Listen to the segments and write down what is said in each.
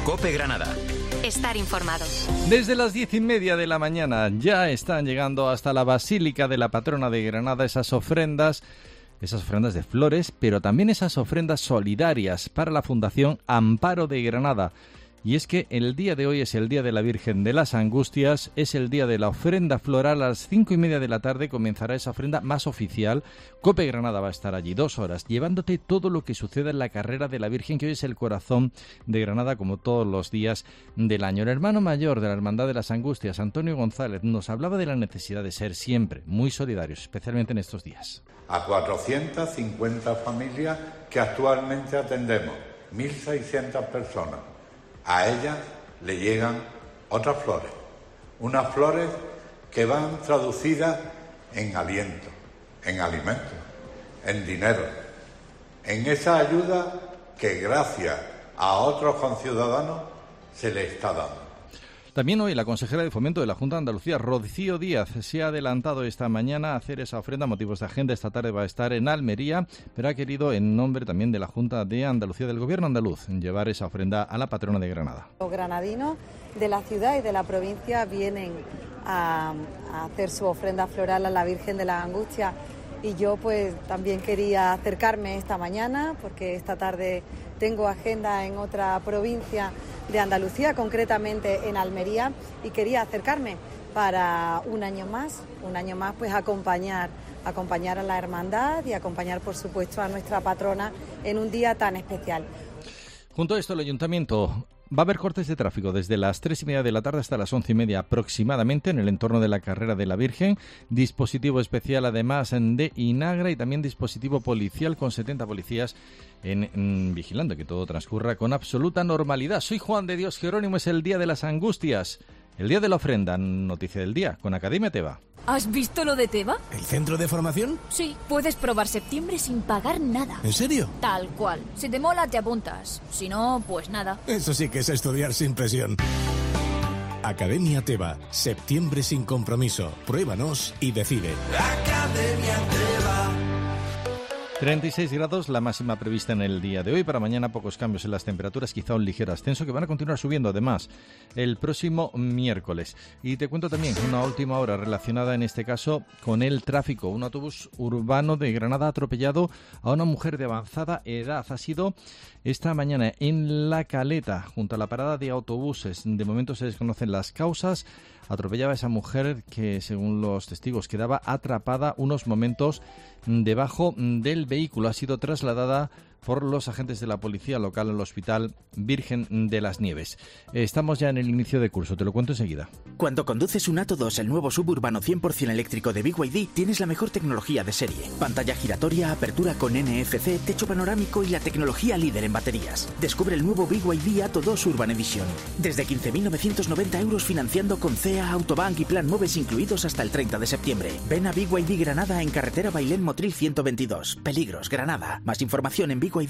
COPE Granada. Estar informado. Desde las 10:30 de la mañana ya están llegando hasta la Basílica de la Patrona de Granada esas ofrendas de flores, pero también esas ofrendas solidarias para la Fundación Amparo de Granada. Y es que el día de hoy es el Día de la Virgen de las Angustias, es el día de la ofrenda floral. A las 5:30 de la tarde comenzará esa ofrenda más oficial. COPE Granada va a estar allí 2 horas, llevándote todo lo que suceda en la carrera de la Virgen, que hoy es el corazón de Granada, como todos los días del año. El hermano mayor de la Hermandad de las Angustias, Antonio González, nos hablaba de la necesidad de ser siempre muy solidarios, especialmente en estos días. A 450 familias que actualmente atendemos, 1.600 personas. A ellas le llegan otras flores, unas flores que van traducidas en aliento, en alimentos, en dinero, en esa ayuda que gracias a otros conciudadanos se le está dando. También hoy la consejera de Fomento de la Junta de Andalucía, Rocío Díaz, se ha adelantado esta mañana a hacer esa ofrenda. Motivos de agenda, esta tarde va a estar en Almería, pero ha querido, en nombre también de la Junta de Andalucía, del Gobierno andaluz, llevar esa ofrenda a la patrona de Granada. Los granadinos de la ciudad y de la provincia vienen a hacer su ofrenda floral a la Virgen de las Angustias, y yo pues también quería acercarme esta mañana porque esta tarde tengo agenda en otra provincia de Andalucía, concretamente en Almería, y quería acercarme para un año más pues acompañar a la hermandad y acompañar por supuesto a nuestra patrona en un día tan especial. Junto a esto, el Ayuntamiento va a haber cortes de tráfico desde las 3:30 de la tarde hasta las 11:30 aproximadamente en el entorno de la carrera de la Virgen. Dispositivo especial además de Inagra y también dispositivo policial con 70 policías vigilando que todo transcurra con absoluta normalidad. Soy Juan de Dios Jerónimo, es el Día de las Angustias, el día de la ofrenda. Noticia del día con Academia Teba. ¿Has visto lo de Teba? ¿El centro de formación? Sí, puedes probar septiembre sin pagar nada. ¿En serio? Tal cual. Si te mola, te apuntas. Si no, pues nada. Eso sí que es estudiar sin presión. Academia Teba. Septiembre sin compromiso. Pruébanos y decide. Academia Teba. 36 grados, la máxima prevista en el día de hoy. Para mañana pocos cambios en las temperaturas, quizá un ligero ascenso que van a continuar subiendo además el próximo miércoles. Y te cuento también una última hora relacionada en este caso con el tráfico. Un autobús urbano de Granada ha atropellado a una mujer de avanzada edad. Ha sido esta mañana en La Caleta, junto a la parada de autobuses. De momento se desconocen las causas. Atropellaba a esa mujer que, según los testigos, quedaba atrapada unos momentos debajo del vehículo. Ha sido trasladada por los agentes de la policía local al Hospital Virgen de las Nieves. Estamos ya en el inicio de curso, te lo cuento enseguida. Cuando conduces un Atto 2, el nuevo suburbano 100% eléctrico de BYD, tienes la mejor tecnología de serie. Pantalla giratoria, apertura con NFC, techo panorámico y la tecnología líder en baterías. Descubre el nuevo BYD Atto 2 Urban Edition. Desde 15.990 euros financiando con CEA, Autobank y Plan Moves incluidos hasta el 30 de septiembre. Ven a BYD Granada en carretera Bailén Motril 122. Peligros, Granada. Más información en BYD.com.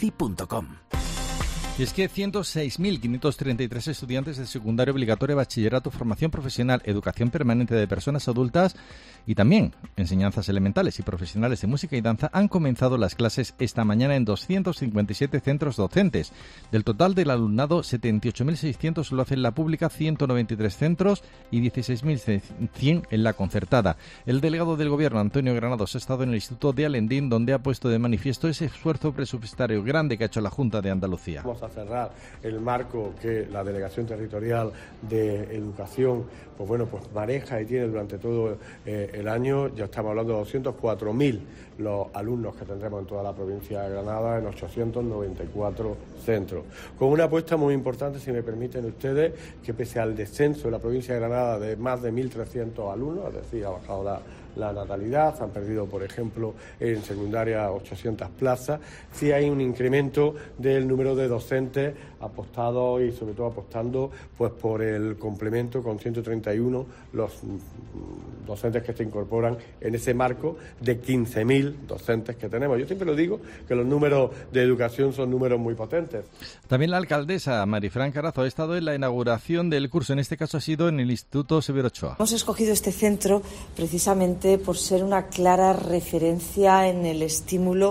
Y es que 106.533 estudiantes de secundaria obligatoria, bachillerato, formación profesional, educación permanente de personas adultas y también enseñanzas elementales y profesionales de música y danza han comenzado las clases esta mañana en 257 centros docentes. Del total del alumnado, 78.600 lo hacen en la pública, 193 centros y 16.100 en la concertada. El delegado del Gobierno, Antonio Granados, ha estado en el Instituto de Alendín, donde ha puesto de manifiesto ese esfuerzo presupuestario grande que ha hecho la Junta de Andalucía. A cerrar el marco que la Delegación Territorial de Educación pues maneja y tiene durante todo el año. Ya estamos hablando de 204.000 los alumnos que tendremos en toda la provincia de Granada en 894 centros. Con una apuesta muy importante, si me permiten ustedes, que pese al descenso de la provincia de Granada de más de 1.300 alumnos, es decir, ha bajado la natalidad, han perdido, por ejemplo, en secundaria 800 plazas, sí hay un incremento del número de docentes apostados y sobre todo apostando pues por el complemento con 131 los docentes que se incorporan en ese marco de 15.000 docentes que tenemos. Yo siempre lo digo, que los números de educación son números muy potentes. También la alcaldesa Marifran Carazo ha estado en la inauguración del curso, en este caso ha sido en el Instituto Severo Ochoa. Hemos escogido este centro precisamente por ser una clara referencia en el estímulo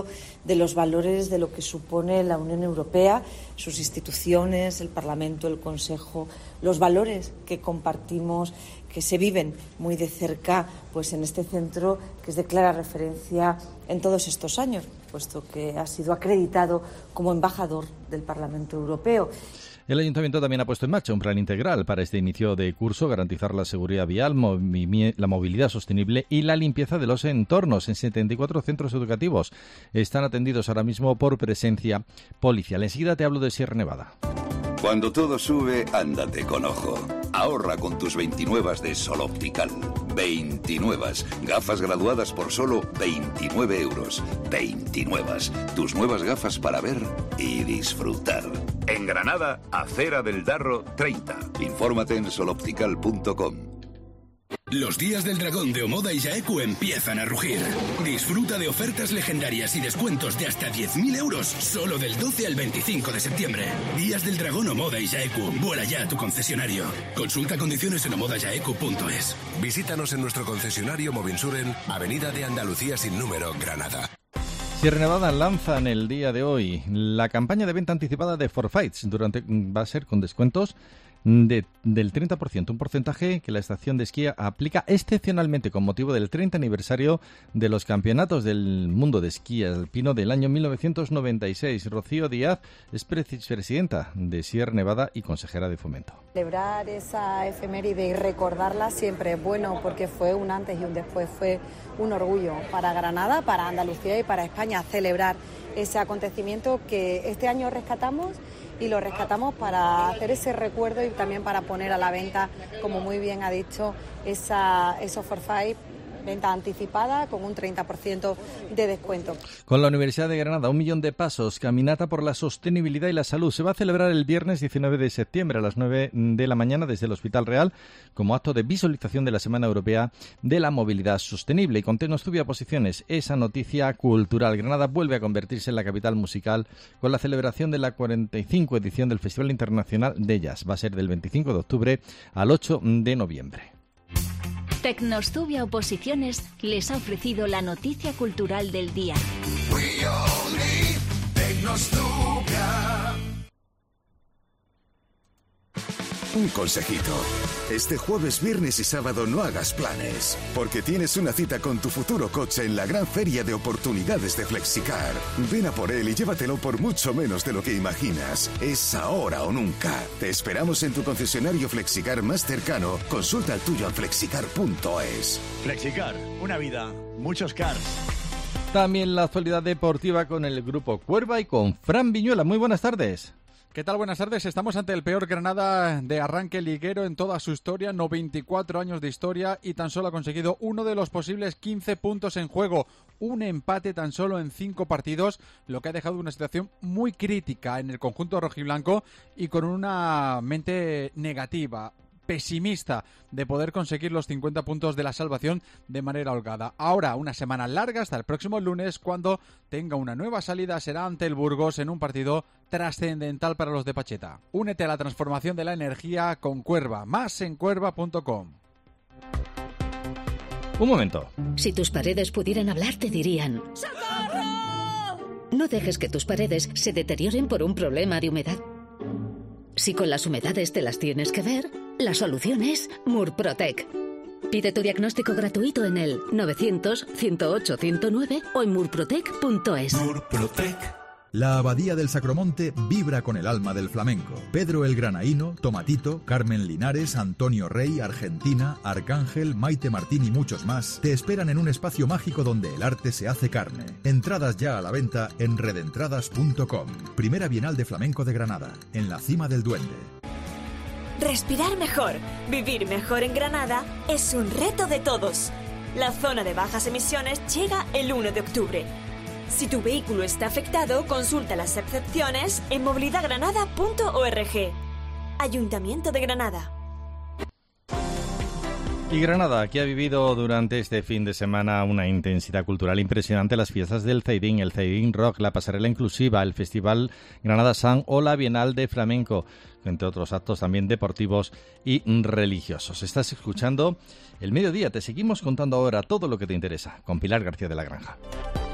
de los valores de lo que supone la Unión Europea, sus instituciones, el Parlamento, el Consejo, los valores que compartimos, que se viven muy de cerca pues en este centro que es de clara referencia en todos estos años, puesto que ha sido acreditado como embajador del Parlamento Europeo. El Ayuntamiento también ha puesto en marcha un plan integral para este inicio de curso, garantizar la seguridad vial, la movilidad sostenible y la limpieza de los entornos. En 74 centros educativos están atendidos ahora mismo por presencia policial. Enseguida te hablo de Sierra Nevada. Cuando todo sube, ándate con ojo. Ahorra con tus 29 de Sol Optical. 29. Gafas graduadas por solo 29 euros. 29. Tus nuevas gafas para ver y disfrutar. En Granada, Acera del Darro 30. Infórmate en soloptical.com. Los días del dragón de Omoda y Jaecu empiezan a rugir. Disfruta de ofertas legendarias y descuentos de hasta 10.000 euros solo del 12 al 25 de septiembre. Días del dragón Omoda y Jaecu. Vuela ya a tu concesionario. Consulta condiciones en omodayaecu.es. Visítanos en nuestro concesionario Movinsuren, Avenida de Andalucía sin número, Granada. Sierra Nevada lanza en el día de hoy la campaña de venta anticipada de Forfaits. Va a ser con descuentos del 30%, un porcentaje que la estación de esquí aplica excepcionalmente con motivo del 30 aniversario de los campeonatos del mundo de esquí alpino del año 1996. Rocío Díaz es presidenta de Sierra Nevada y consejera de Fomento. Celebrar esa efeméride y recordarla siempre es bueno, porque fue un antes y un después, fue un orgullo para Granada, para Andalucía y para España celebrar ese acontecimiento que este año rescatamos, y lo rescatamos para hacer ese recuerdo y también para poner a la venta, como muy bien ha dicho, esos forfait, venta anticipada con un 30% de descuento. Con la Universidad de Granada, 1 millón de pasos, caminata por la sostenibilidad y la salud. Se va a celebrar el viernes 19 de septiembre a las 9 de la mañana desde el Hospital Real como acto de visualización de la Semana Europea de la Movilidad Sostenible. Y conté, no estuve a posiciones esa noticia cultural. Granada vuelve a convertirse en la capital musical con la celebración de la 45 edición del Festival Internacional de Jazz. Va a ser del 25 de octubre al 8 de noviembre. Tecnostubia Oposiciones les ha ofrecido la noticia cultural del día. Un consejito. Este jueves, viernes y sábado no hagas planes, porque tienes una cita con tu futuro coche en la gran feria de oportunidades de Flexicar. Ven a por él y llévatelo por mucho menos de lo que imaginas. Es ahora o nunca. Te esperamos en tu concesionario Flexicar más cercano. Consulta el tuyo en flexicar.es. Flexicar, una vida, muchos cars. También la actualidad deportiva con el Grupo Cuerva y con Fran Viñuela. Muy buenas tardes. ¿Qué tal? Buenas tardes. Estamos ante el peor Granada de arranque liguero en toda su historia, 94 años de historia, y tan solo ha conseguido uno de los posibles 15 puntos en juego. Un empate tan solo en 5 partidos, lo que ha dejado una situación muy crítica en el conjunto rojiblanco y con una mente negativa, pesimista, de poder conseguir los 50 puntos de la salvación de manera holgada. Ahora, una semana larga hasta el próximo lunes, cuando tenga una nueva salida, será ante el Burgos en un partido trascendental para los de Pacheta. Únete a la transformación de la energía con Cuerva, más en cuerva.com. Un momento. Si tus paredes pudieran hablar, te dirían: ¡Socorro! No dejes que tus paredes se deterioren por un problema de humedad. Si con las humedades te las tienes que ver, la solución es Murprotec. Pide tu diagnóstico gratuito en el 900-108-109 o en murprotec.es. Murprotec. La Abadía del Sacromonte vibra con el alma del flamenco. Pedro el Granaíno, Tomatito, Carmen Linares, Antonio Rey, Argentina, Arcángel, Maite Martín y muchos más te esperan en un espacio mágico donde el arte se hace carne. Entradas ya a la venta en redentradas.com. Primera Bienal de Flamenco de Granada, en la cima del Duende. Respirar mejor, vivir mejor en Granada es un reto de todos. La zona de bajas emisiones llega el 1 de octubre. Si tu vehículo está afectado, consulta las excepciones en movilidadgranada.org. Ayuntamiento de Granada. Y Granada, que ha vivido durante este fin de semana una intensidad cultural impresionante, las fiestas del Zaidín, el Zaidín Rock, la pasarela inclusiva, el Festival Granada Sound o la Bienal de Flamenco, entre otros actos también deportivos y religiosos. Estás escuchando El Mediodía, te seguimos contando ahora todo lo que te interesa con Pilar García de la Granja.